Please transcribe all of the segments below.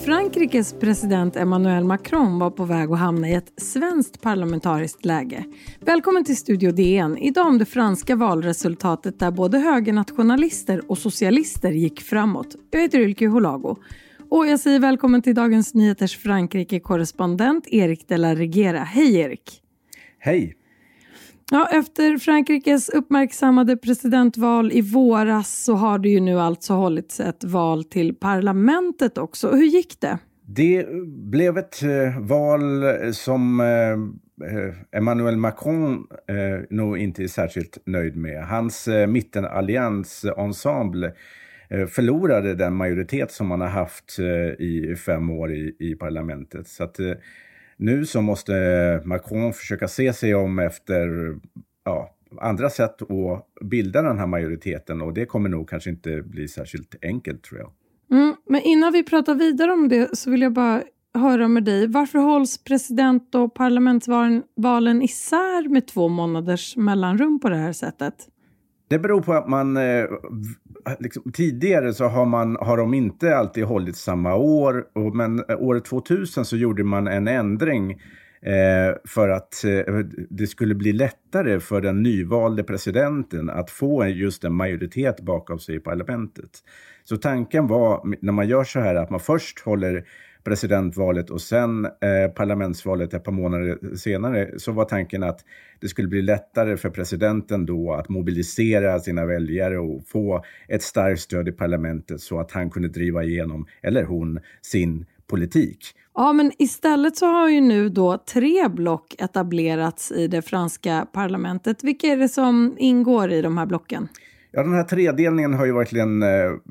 Frankrikes president Emmanuel Macron var på väg att hamna i ett svenskt parlamentariskt läge. Välkommen till Studio DN. Idag om det franska valresultatet där både högernationalister och socialister gick framåt. Jag heter Ylke Holago. Och jag säger välkommen till Dagens Nyheters Frankrike-korrespondent Erik de la Regera. Hej Erik! Hej! Ja, efter Frankrikes uppmärksammade presidentval i våras så har det ju nu alltså hållits ett val till parlamentet också. Hur gick det? Det blev ett val som Emmanuel Macron nog inte är särskilt nöjd med. Hans mittenallians ensemble förlorade den majoritet som man har haft i 5 år i parlamentet. Så att nu så måste Macron försöka se sig om efter andra sätt att bilda den här majoriteten. Och det kommer nog kanske inte bli särskilt enkelt, tror jag. Men innan vi pratar vidare om det så vill jag bara höra med dig. Varför hålls president- och parlamentsvalen isär med 2 månaders mellanrum på det här sättet? Det beror på att man tidigare så har de inte alltid hållit samma år, men året 2000 så gjorde man en ändring för att det skulle bli lättare för den nyvalde presidenten att få just en majoritet bakom sig i parlamentet. Så tanken var, när man gör så här, att man först håller presidentvalet och sen parlamentsvalet ett par månader senare, så var tanken att det skulle bli lättare för presidenten då att mobilisera sina väljare och få ett starkt stöd i parlamentet så att han kunde driva igenom, eller hon, sin politik. Ja, men istället så har ju nu då 3 block etablerats i det franska parlamentet. Vilka är det som ingår i de här blocken? Ja, den här tredelningen har ju verkligen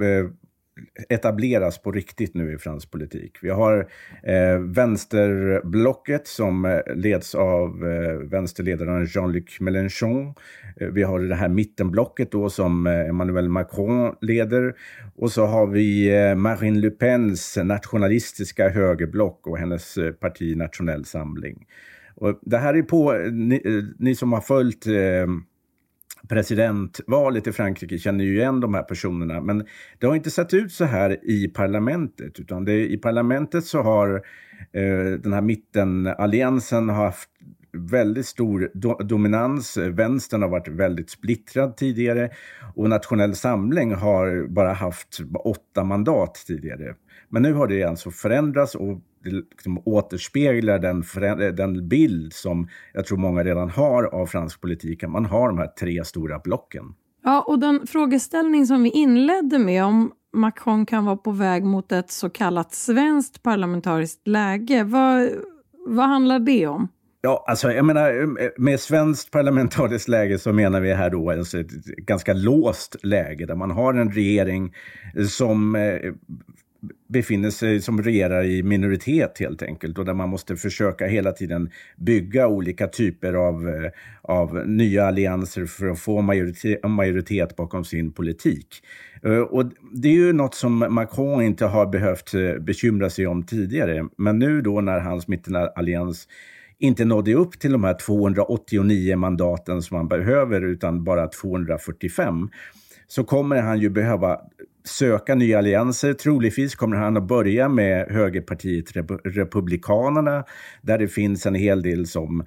etableras på riktigt nu i fransk politik. Vi har vänsterblocket som leds av vänsterledaren Jean-Luc Mélenchon. Vi har det här mittenblocket då som Emmanuel Macron leder. Och så har vi Marine Le Pens nationalistiska högerblock och hennes parti Nationell Samling. Och det här är på, ni som har följt presidentvalet i Frankrike känner ju igen de här personerna, men det har inte sett ut så här i parlamentet, utan i parlamentet så har den här mittenalliansen haft väldigt stor dominans. Vänstern har varit väldigt splittrad tidigare och Nationell Samling har bara haft 8 mandat tidigare. Men nu har det alltså förändrats och det liksom återspeglar den bild som jag tror många redan har av fransk politik. Man har de här 3 stora blocken. Ja, och den frågeställning som vi inledde med om Macron kan vara på väg mot ett så kallat svenskt parlamentariskt läge. Vad handlar det om? Ja, alltså jag menar, med svenskt parlamentariskt läge så menar vi här då alltså ett ganska låst läge där man har en regering som befinner sig, som regerar i minoritet helt enkelt, och där man måste försöka hela tiden bygga olika typer av nya allianser för att få majoritet bakom sin politik. Och det är ju något som Macron inte har behövt bekymra sig om tidigare, men nu då när hans mittenallians inte nådde upp till de här 289 mandaten som man behöver utan bara 245, så kommer han ju behöva söka nya allianser. Troligtvis kommer han att börja med högerpartiet Republikanerna, där det finns en hel del som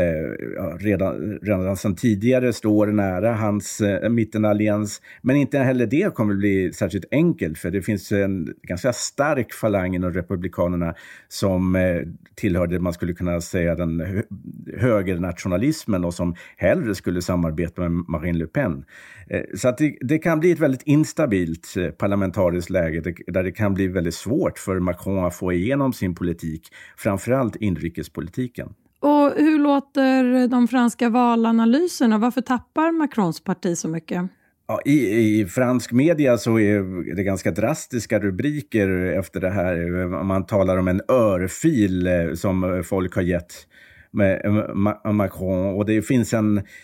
redan sedan tidigare står nära hans mittenallians. Men inte heller det kommer bli särskilt enkelt, för det finns en ganska stark falang inom Republikanerna som tillhör det man skulle kunna säga den högernationalismen och som hellre skulle samarbeta med Marine Le Pen. Så att det kan bli ett väldigt instabilt parlamentariskt läge där det kan bli väldigt svårt för Macron att få igenom sin politik, framförallt inrikespolitiken. Och hur låter de franska valanalyserna? Varför tappar Macrons parti så mycket? Ja, i fransk media så är det ganska drastiska rubriker efter det här. Man talar om en örfil som folk har gett med Macron, och det finns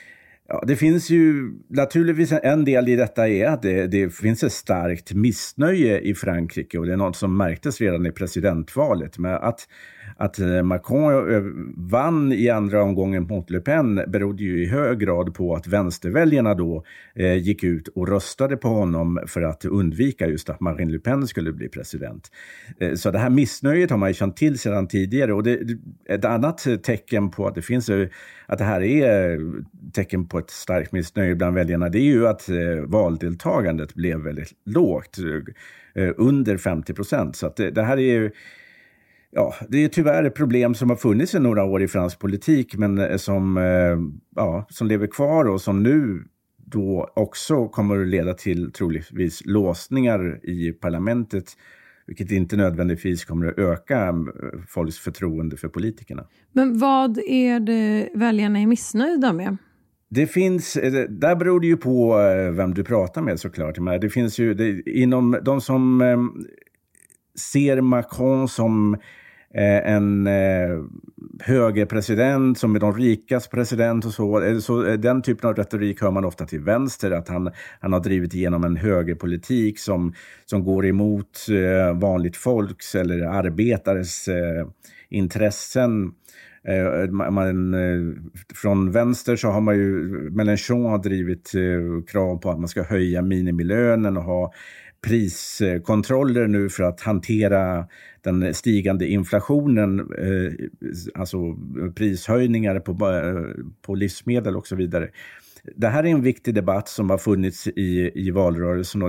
Ja, det finns ju naturligtvis en del i detta är att det finns ett starkt missnöje i Frankrike, och det är något som märktes redan i presidentvalet. Men att Macron vann i andra omgången mot Le Pen berodde ju i hög grad på att vänsterväljarna då gick ut och röstade på honom för att undvika just att Marine Le Pen skulle bli president. Så det här missnöjet har man ju känt till sedan tidigare, och ett annat tecken på att att det här är tecken på ett starkt missnöje bland väljarna, det är ju att valdeltagandet blev väldigt lågt, under 50%. Så att det här är ju, ja, det är tyvärr ett problem som har funnits i några år i fransk politik, men som lever kvar och som nu då också kommer att leda till troligtvis låsningar i parlamentet, vilket inte nödvändigtvis kommer att öka folks förtroende för politikerna. Men vad är det väljarna är missnöjda med? Där beror det ju på vem du pratar med såklart. Men det finns ju inom de som ser Macron som en högerpresident, som är de rikas president och så den typen av retorik hör man ofta till vänster, att han har drivit igenom en högerpolitik som går emot vanligt folks eller arbetares intressen. Från vänster så har man ju, Mélenchon har drivit krav på att man ska höja minimilönen och ha priskontroller nu för att hantera den stigande inflationen, alltså prishöjningar på livsmedel och så vidare. Det här är en viktig debatt som har funnits i valrörelsen, och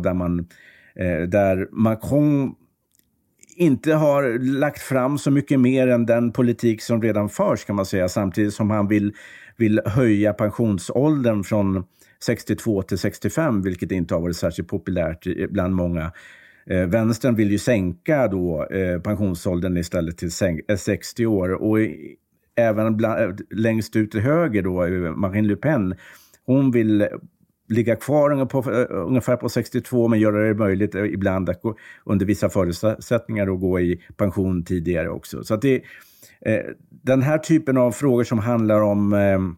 där Macron inte har lagt fram så mycket mer än den politik som redan förs, kan man säga, samtidigt som han vill höja pensionsåldern från 62 till 65, vilket inte har varit särskilt populärt bland många. Vänstern vill ju sänka då pensionsåldern istället till 60 år, och även längst ut till höger då Marine Le Pen, hon vill ligga kvar ungefär på 62, men göra det möjligt ibland att gå, under vissa förutsättningar, att gå i pension tidigare också. Så att den här typen av frågor som handlar om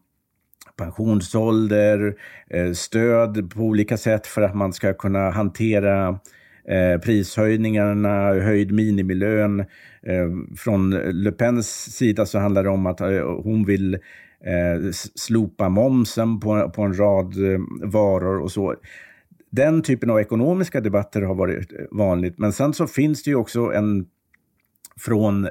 pensionsålder, stöd på olika sätt för att man ska kunna hantera prishöjningarna, höjd minimilön. Från Le Pens sida så handlar det om att hon vill slopa momsen på en rad varor och så. Den typen av ekonomiska debatter har varit vanligt. Men sen så finns det ju också från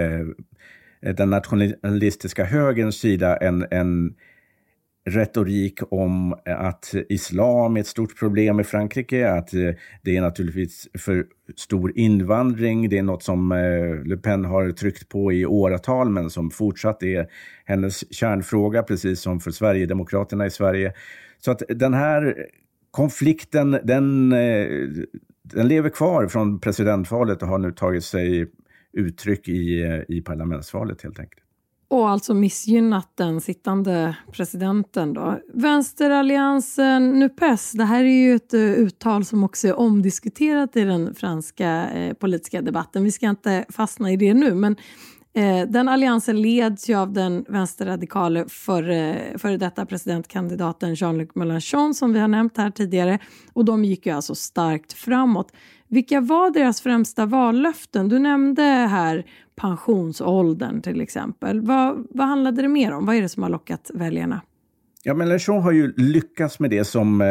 den nationalistiska högerns sida en retorik om att islam är ett stort problem i Frankrike, att det är naturligtvis för stor invandring. Det är något som Le Pen har tryckt på i åratal, men som fortsatt är hennes kärnfråga, precis som för Sverigedemokraterna i Sverige. Så att den här konflikten, den lever kvar från presidentvalet och har nu tagit sig uttryck i parlamentsvalet helt enkelt. Och alltså missgynnat den sittande presidenten då. Vänsteralliansen NUPES, det här är ju ett uttal som också är omdiskuterat i den franska politiska debatten. Vi ska inte fastna i det nu, men den alliansen leds ju av den vänsterradikale före detta presidentkandidaten Jean-Luc Mélenchon, som vi har nämnt här tidigare. Och de gick ju alltså starkt framåt. Vilka var deras främsta vallöften? Du nämnde här pensionsåldern till exempel. Vad handlade det mer om? Vad är det som har lockat väljarna? Ja, Mélenchon har ju lyckats med det som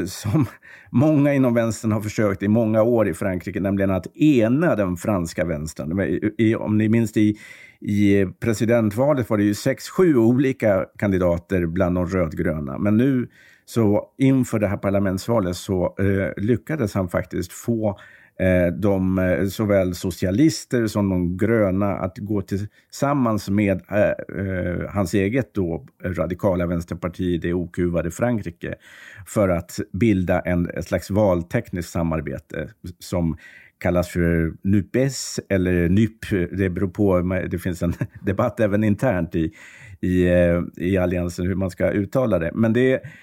många inom vänstern har försökt i många år i Frankrike, nämligen att ena den franska vänstern. Om ni minns i presidentvalet var det ju 6-7 olika kandidater bland de rödgröna. Men nu så inför det här parlamentsvalet så lyckades han faktiskt få såväl socialister som de gröna att gå tillsammans med hans eget då radikala vänsterparti, det okuvade Frankrike, för att bilda ett slags valtekniskt samarbete som kallas för NUPES eller NUP. Det beror på, det finns en debatt även internt i alliansen hur man ska uttala det. Men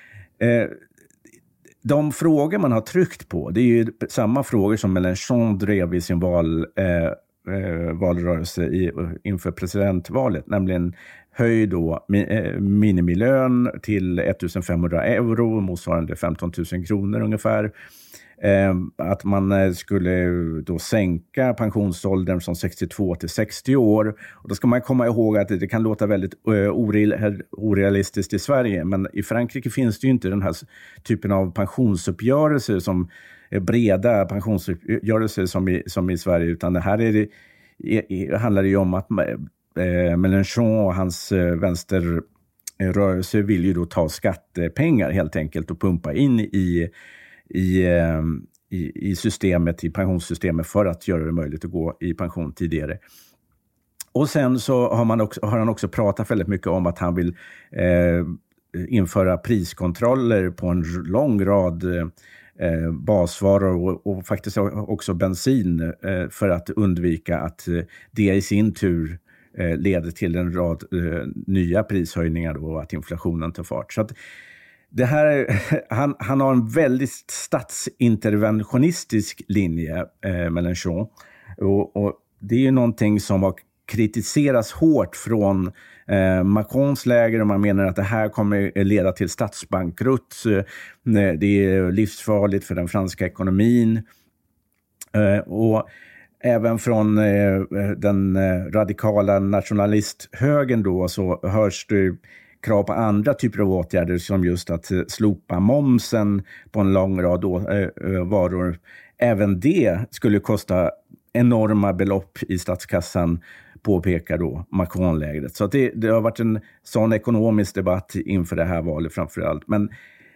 de frågor man har tryckt på, det är ju samma frågor som Mélenchon drev i sin valrörelse inför presidentvalet, nämligen höj då minimilön till 1500 euro, motsvarande 15 000 kronor ungefär. Att man skulle då sänka pensionsåldern från 62 till 60 år. Och då ska man komma ihåg att det kan låta väldigt orealistiskt i Sverige, men i Frankrike finns det ju inte den här typen av pensionsuppgörelser som breda pensionsuppgörelser som i Sverige, utan det här handlar det ju om att Mélenchon och hans vänsterrörelse vill ju då ta skattepengar helt enkelt och pumpa in i systemet, i pensionssystemet, för att göra det möjligt att gå i pension tidigare. Och sen så har han också pratat väldigt mycket om att han vill införa priskontroller på en lång rad basvaror och faktiskt också bensin, för att undvika att det i sin tur leder till en rad nya prishöjningar och att inflationen tar fart. Så att det här, han har en väldigt statsinterventionistisk linje, Mélenchon. Och det är ju någonting som har kritiserats hårt från Macrons läger, och man menar att det här kommer leda till statsbankrutt. Det är livsfarligt för den franska ekonomin. Och även från den radikala nationalisthögern då så hörs det krav på andra typer av åtgärder, som just att slopa momsen på en lång rad varor. Även det skulle kosta enorma belopp i statskassan, påpekar då Macron-lägret. Så att det har varit en sån ekonomisk debatt inför det här valet framförallt. Men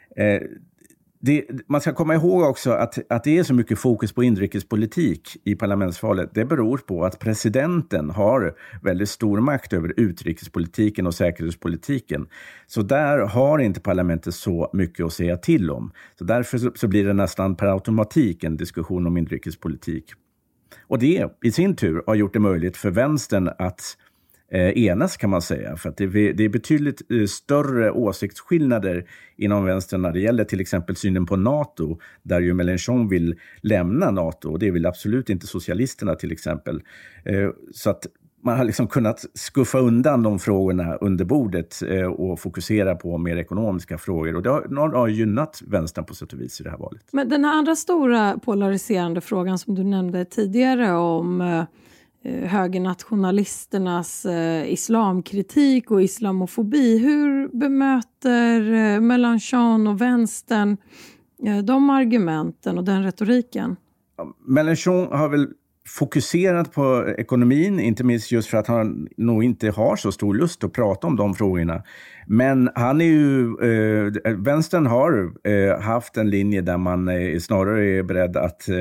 man ska komma ihåg också att det är så mycket fokus på inrikespolitik i parlamentsvalet. Det beror på att presidenten har väldigt stor makt över utrikespolitiken och säkerhetspolitiken. Så där har inte parlamentet så mycket att säga till om. Så därför så blir det nästan per automatik en diskussion om inrikespolitik. Och det i sin tur har gjort det möjligt för vänstern att enas, kan man säga. För att det är betydligt större åsiktsskillnader inom vänstern när det gäller till exempel synen på NATO, där ju Mélenchon vill lämna NATO, och det vill absolut inte socialisterna till exempel. Så att man har liksom kunnat skuffa undan de frågorna under bordet och fokusera på mer ekonomiska frågor. Och det har gynnat vänstern på sätt och vis i det här valet. Men den här andra stora polariserande frågan som du nämnde tidigare om högernationalisternas islamkritik och islamofobi. Hur bemöter Mélenchon och vänstern de argumenten och den retoriken? Mélenchon har väl fokuserat på ekonomin, inte minst just för att han nog inte har så stor lust att prata om de frågorna. Men han är ju, vänstern har haft en linje där man snarare är beredd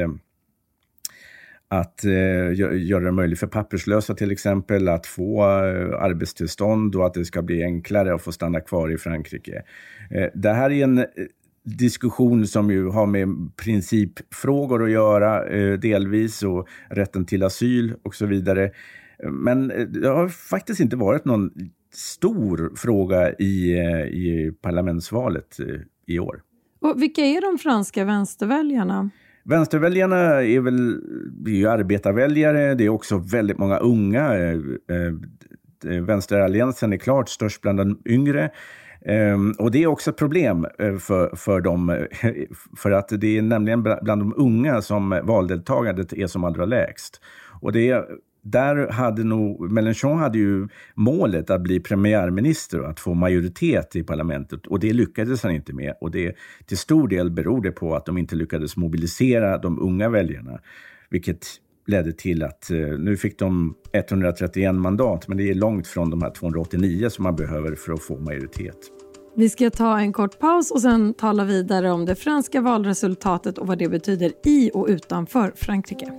att göra det möjligt för papperslösa till exempel att få arbetstillstånd, och att det ska bli enklare att få stanna kvar i Frankrike. Det här är en diskussion som ju har med principfrågor att göra delvis, och rätten till asyl och så vidare. Men det har faktiskt inte varit någon stor fråga i parlamentsvalet i år. Och vilka är de franska vänsterväljarna? Vänsterväljarna är ju arbetarväljare. Det är också väldigt många unga. Vänsteralliansen är klart störst bland de yngre. Och det är också ett problem för dem. För att det är nämligen bland de unga som valdeltagandet är som allra lägst. Och Mélenchon hade ju målet att bli premiärminister och att få majoritet i parlamentet, och det lyckades han inte med, och det till stor del beror det på att de inte lyckades mobilisera de unga väljarna, vilket ledde till att nu fick de 131 mandat, men det är långt från de här 289 som man behöver för att få majoritet. Vi ska ta en kort paus och sen tala vidare om det franska valresultatet och vad det betyder i och utanför Frankrike.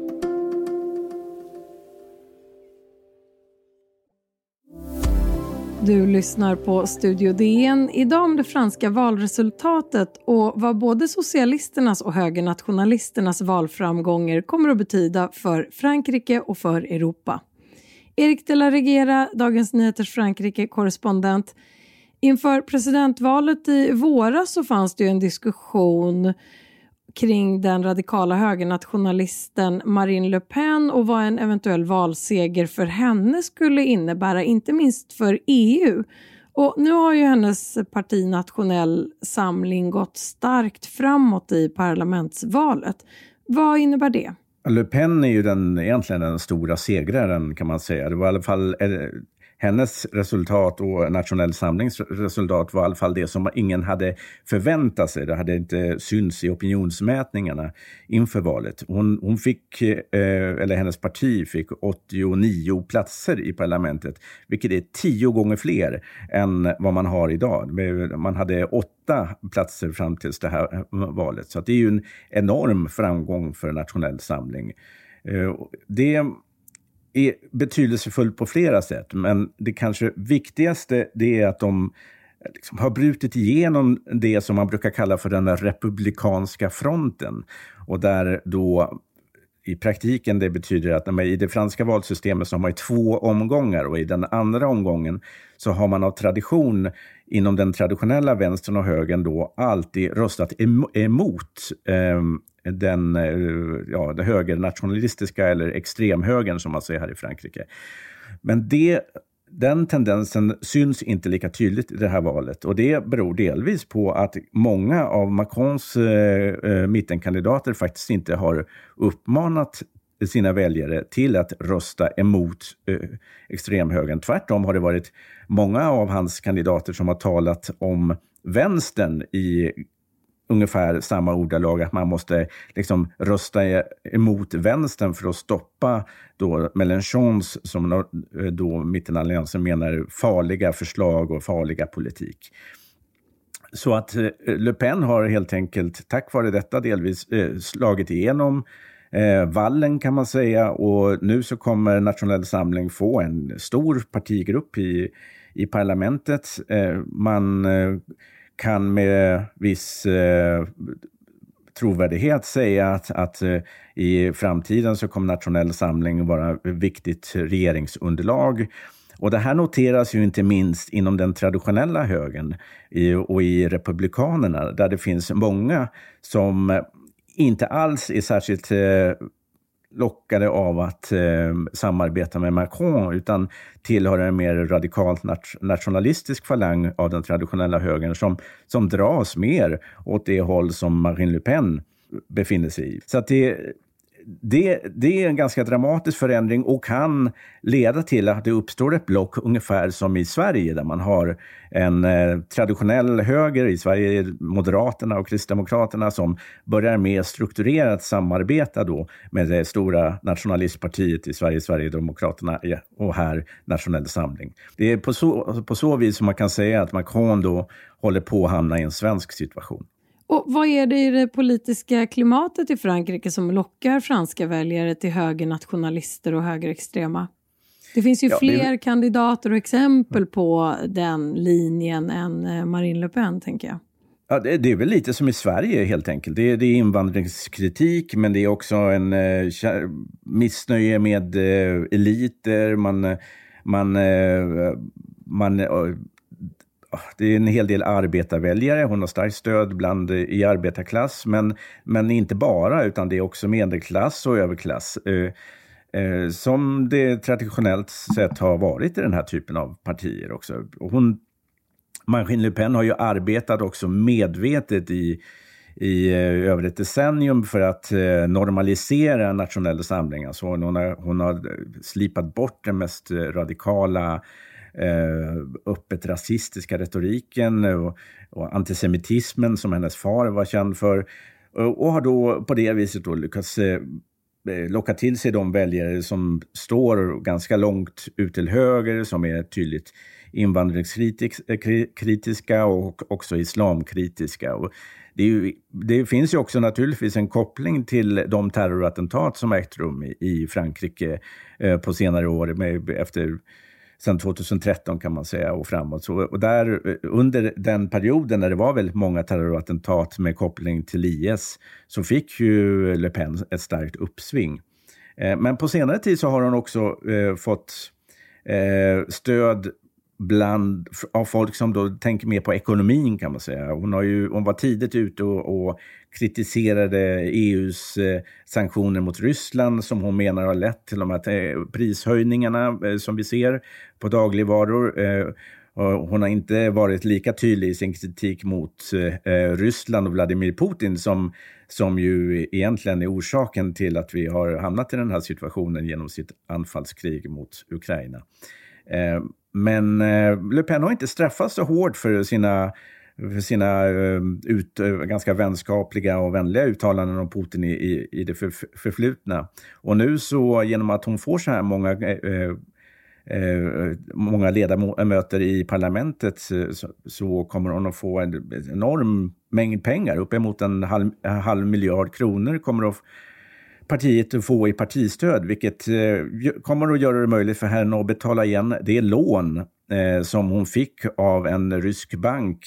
Du lyssnar på Studio DN. Idag om det franska valresultatet och vad både socialisternas och högernationalisternas valframgångar kommer att betyda för Frankrike och för Europa. Erik de la Regera, Dagens Nyheters Frankrike-korrespondent. Inför presidentvalet i våras så fanns det ju en diskussion kring den radikala högernationalisten Marine Le Pen och vad en eventuell valseger för henne skulle innebära, inte minst för EU. Och nu har ju hennes parti Nationell Samling gått starkt framåt i parlamentsvalet. Vad innebär det? Le Pen är ju egentligen den stora segraren, kan man säga. Det var i alla fall hennes resultat och Nationell Samlings resultat var i alla fall det som ingen hade förväntat sig. Det hade inte synts i opinionsmätningarna inför valet. Hon fick, eller hennes parti fick 89 platser i parlamentet, vilket är 10 gånger fler än vad man har idag. Man hade 8 platser fram till det här valet. Så det är ju en enorm framgång för Nationell Samling. Det är betydelsefullt på flera sätt, men det kanske viktigaste det är att de liksom har brutit igenom det som man brukar kalla för den republikanska fronten, och där då i praktiken det betyder att i det franska valsystemet så har man 2 omgångar, och i den andra omgången så har man av tradition inom den traditionella vänstern och högern då alltid röstat emot den högernationalistiska eller extremhögern som man säger här i Frankrike. Men den tendensen syns inte lika tydligt i det här valet, och det beror delvis på att många av Macrons mittenkandidater faktiskt inte har uppmanat sina väljare till att rösta emot extremhögern. Tvärtom har det varit många av hans kandidater som har talat om vänstern i ungefär samma ordalag, att man måste liksom rösta emot vänstern för att stoppa då Mélenchons, som då mittenalliansen menar, farliga förslag och farliga politik. Så att Le Pen har helt enkelt tack vare detta delvis slagit igenom vallen, kan man säga, och nu så kommer Nationell Samling få en stor partigrupp i parlamentet. Man kan med viss trovärdighet säga att i framtiden så kommer Nationell Samling vara viktigt regeringsunderlag. Och det här noteras ju inte minst inom den traditionella högern och i republikanerna, där det finns många som inte alls är särskilt lockade av att samarbeta med Macron, utan tillhör en mer radikalt nationalistisk falang av den traditionella högern som dras mer åt det håll som Marine Le Pen befinner sig i. Så att det är en ganska dramatisk förändring och kan leda till att det uppstår ett block ungefär som i Sverige, där man har en traditionell höger. I Sverige är Moderaterna och Kristdemokraterna som börjar mer strukturerat samarbeta då med det stora nationalistpartiet i Sverige, Sverigedemokraterna, och här Nationell Samling. Det är på så vis som man kan säga att Macron då håller på att hamna i en svensk situation. Och vad är det i det politiska klimatet i Frankrike som lockar franska väljare till högernationalister och högerextrema? Det finns ju fler kandidater och exempel på den linjen än Marine Le Pen, tänker jag. Ja, det är väl lite som i Sverige helt enkelt. Det är invandringskritik, men det är också en missnöje med eliter. Det är en hel del arbetarväljare. Hon har starkt stöd i arbetarklass, men inte bara, utan det är också medelklass och överklass. Som det traditionellt sett har varit i den här typen av partier också. Och Marine Le Pen har ju arbetat också medvetet i över ett decennium för att normalisera Nationell Samling. Alltså hon har slipat bort den mest radikala öppet rasistiska retoriken och antisemitismen som hennes far var känd för, och har då på det viset då lyckats locka till sig de väljare som står ganska långt ut till höger, som är tydligt invandringskritiska och också islamkritiska. Och det finns ju också naturligtvis en koppling till de terrorattentat som ägt rum i Frankrike på senare år, sedan 2013 kan man säga och framåt. Och där under den perioden när det var väldigt många terrorattentat med koppling till IS, så fick ju Le Pen ett starkt uppsving. Men på senare tid så har hon också fått stöd av folk som då tänker mer på ekonomin, kan man säga. Hon var tidigt ute och kritiserade EUs sanktioner mot Ryssland som hon menar har lett till de här prishöjningarna som vi ser på dagligvaror. Hon har inte varit lika tydlig i sin kritik mot Ryssland och Vladimir Putin som ju egentligen är orsaken till att vi har hamnat i den här situationen genom sitt anfallskrig mot Ukraina. Men Le Pen har inte straffats så hårt för sina ganska vänskapliga och vänliga uttalanden om Putin i det förflutna. Och nu så genom att hon får så här många ledamöter i parlamentet så kommer hon att få en enorm mängd pengar. Uppemot en halv miljard kronor kommer partiet att få i partistöd, vilket kommer att göra det möjligt för henne att betala igen det lån som hon fick av en rysk bank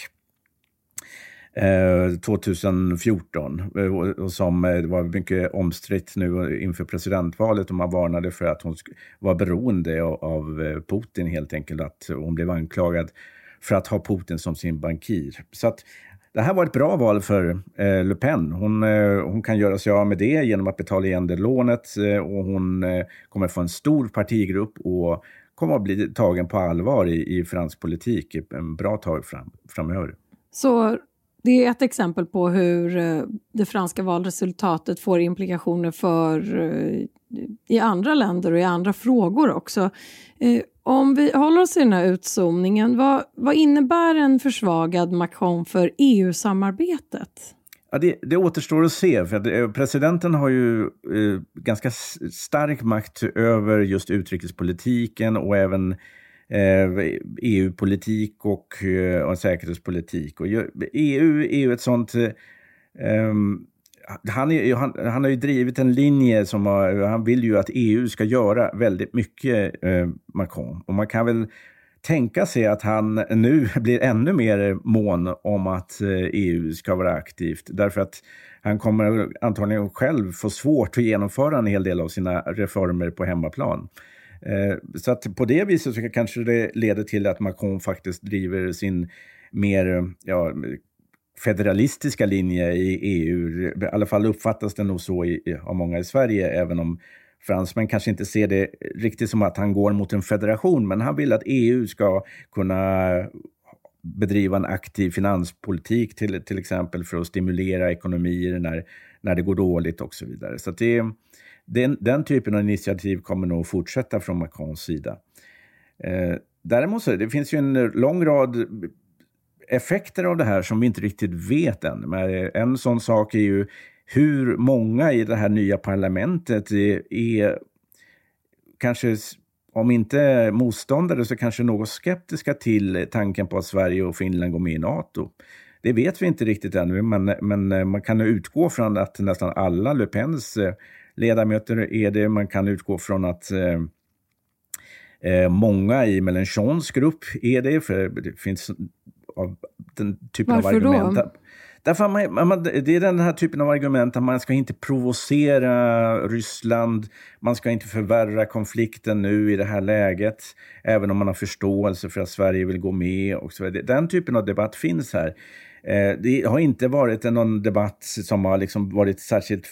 2014 och som var mycket omstritt nu inför presidentvalet, och man varnade för att hon var beroende av Putin helt enkelt, att hon blev anklagad för att ha Putin som sin bankir. Så att det här var ett bra val för Le Pen. Hon kan göra sig av med det genom att betala igen det lånet, och hon kommer få en stor partigrupp och kommer att bli tagen på allvar i fransk politik en bra tag framöver. Så det är ett exempel på hur det franska valresultatet får implikationer för i andra länder och i andra frågor också. Om vi håller oss i den här utzoomningen, vad innebär en försvagad Macron för EU-samarbetet? Ja, det återstår att se, för presidenten har ju ganska stark makt över just utrikespolitiken och även EU-politik och säkerhetspolitik. Och EU är ju ett sånt... Han har ju drivit en linje som han vill ju att EU ska göra väldigt mycket, Macron. Och man kan väl tänka sig att han nu blir ännu mer mån om att EU ska vara aktivt. Därför att han kommer antagligen själv få svårt att genomföra en hel del av sina reformer på hemmaplan. Så att på det viset så kanske det leder till att Macron faktiskt driver sin mer federalistiska linje i EU. I alla fall uppfattas det nog så av många i Sverige, även om fransmän kanske inte ser det riktigt som att han går mot en federation, men han vill att EU ska kunna bedriva en aktiv finanspolitik till exempel för att stimulera ekonomier när det går dåligt och så vidare. Så att den typen av initiativ kommer nog fortsätta från Macrons sida. Däremot så det finns ju en lång rad effekter av det här som vi inte riktigt vet än. Men en sån sak är ju hur många i det här nya parlamentet är kanske, om inte motståndare så kanske något skeptiska till tanken på att Sverige och Finland går med i NATO. Det vet vi inte riktigt ännu, men man kan utgå från att nästan alla Le Pens ledamöter är det. Man kan utgå från att många i Mélenchons grupp är det, för det finns av den typen av argument. Då? Därför det är den här typen av argument att man ska inte provocera Ryssland, man ska inte förvärra konflikten nu i det här läget, även om man har förståelse för att Sverige vill gå med och så vidare. Den typen av debatt finns här. Det har inte varit någon debatt som har liksom varit särskilt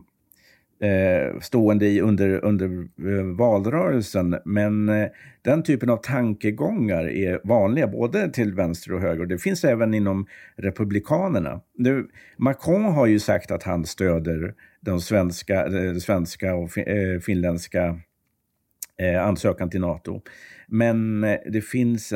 stående under valrörelsen, men den typen av tankegångar är vanliga både till vänster och höger, och det finns även inom republikanerna. Macron har ju sagt att han stöder den svenska och finländska ansökan till NATO, men det finns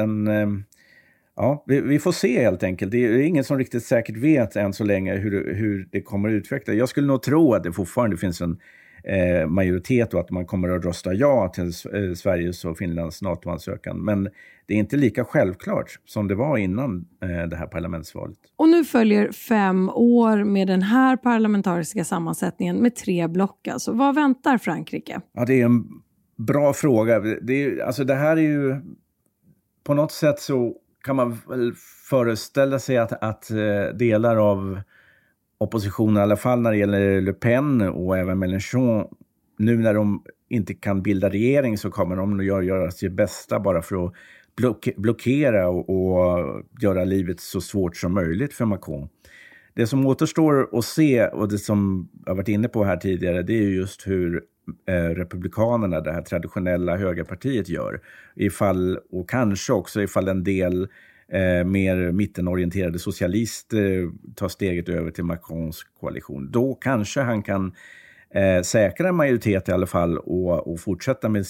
vi får se helt enkelt. Det är ingen som riktigt säkert vet än så länge hur det kommer att utveckla. Jag skulle nog tro att det fortfarande finns en majoritet och att man kommer att rösta ja till Sveriges och Finlands NATO-ansökan. Men det är inte lika självklart som det var innan det här parlamentsvalet. Och nu följer 5 år med den här parlamentariska sammansättningen med 3 block. Alltså, vad väntar Frankrike? Ja, det är en bra fråga. Det här är ju på något sätt så kan man väl föreställa sig att delar av oppositionen, i alla fall när det gäller Le Pen och även Mélenchon, nu när de inte kan bilda regering så kommer de att göra sitt bästa bara för att blockera och göra livet så svårt som möjligt för Macron. Det som återstår att se, och det som jag varit inne på här tidigare, det är ju just hur republikanerna, det här traditionella högerpartiet, gör. Och kanske också ifall en del mer mittenorienterade socialister tar steget över till Macrons koalition. Då kanske han kan säkra en majoritet i alla fall och fortsätta med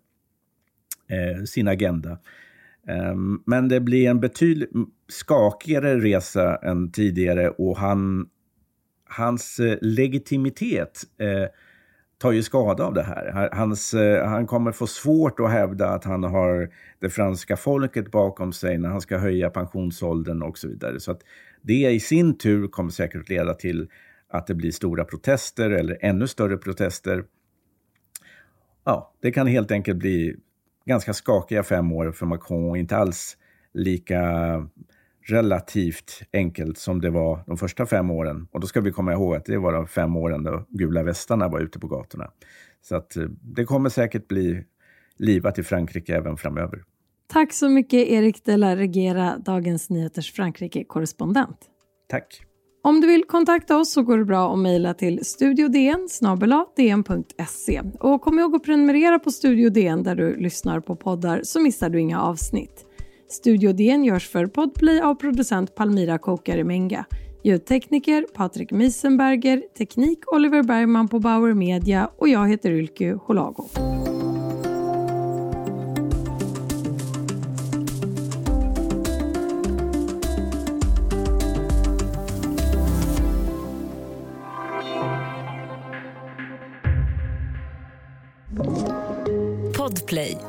sin agenda. Men det blir en betydligt skakigare resa än tidigare, och hans legitimitet tar ju skada av det här. Han kommer få svårt att hävda att han har det franska folket bakom sig när han ska höja pensionsåldern och så vidare. Så att det i sin tur kommer säkert leda till att det blir stora protester eller ännu större protester. Ja, det kan helt enkelt bli ganska skakiga 5 år för Macron, och inte alls lika relativt enkelt som det var de första 5 åren. Och då ska vi komma ihåg att det var de 5 åren då gula västarna var ute på gatorna. Så att det kommer säkert bli livat i Frankrike även framöver. Tack så mycket, Erik de la Regera, Dagens Nyheters Frankrike-korrespondent. Tack. Om du vill kontakta oss så går det bra att mejla till studiodn@dn.se. Och kom ihåg att prenumerera på Studio DN där du lyssnar på poddar, så missar du inga avsnitt. Studio DN görs för Podplay av producent Palmira Kokarimenga. Ljudtekniker Patrik Miesenberger, teknik Oliver Bergman på Bauer Media, och jag heter Ylke Holago. Podplay.